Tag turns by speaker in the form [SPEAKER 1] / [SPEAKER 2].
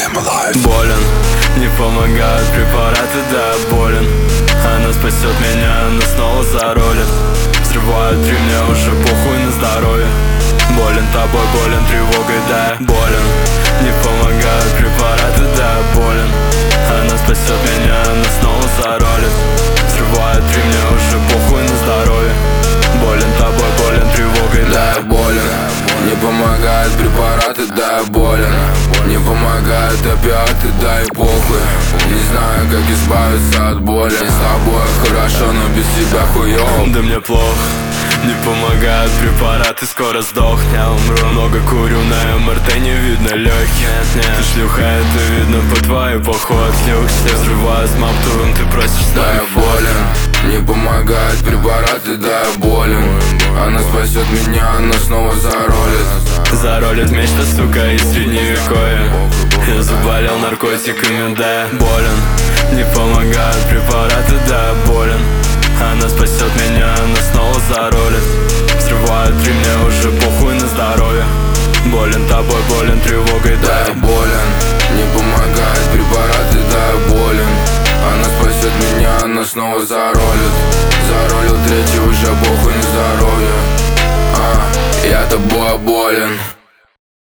[SPEAKER 1] Болен, не помогают препараты, да, болен. Она спасет меня, но снова заролит. Взрывают ремня, уже похуй на здоровье. Болен тобой, болен тревогой, да, болен. Не помогают препараты, да, болен. Она спасет меня, но снова заролит. Взрывают ремня, уже похуй на здоровье. Болен тобой, болен тревогой, да, болен.
[SPEAKER 2] Не помогают препараты, да, болен. Не помогают опиаты, да и похуй. Не знаю, как избавиться от боли. С тобой хорошо, но без тебя хуёво.
[SPEAKER 1] Да мне плохо. Не помогают препараты, скоро сдохну, я умру. Много курю, на МРТ не видно легких. Ты шлюха, это видно по твоей походке. Все взрываю с маптовым, ты просишь с
[SPEAKER 2] Да,
[SPEAKER 1] нами
[SPEAKER 2] я болен. Не помогают препараты, да, я болен. Она спасет меня, но снова заролит.
[SPEAKER 1] Заролит мечта, сука, из средневековья. Я заболел наркотиками, да, я болен. Не помогают препараты, да, я болен. Она спасет меня, но снова заролит. Взрывают ремня, уже похуй на здоровье. Болен тобой, болен тревогой, да,
[SPEAKER 2] я болен. Не помогают препараты, да, я болен. Она спасет меня, но снова заролит. Заролил третий, уже похуй на здоровье. Я тобой болен.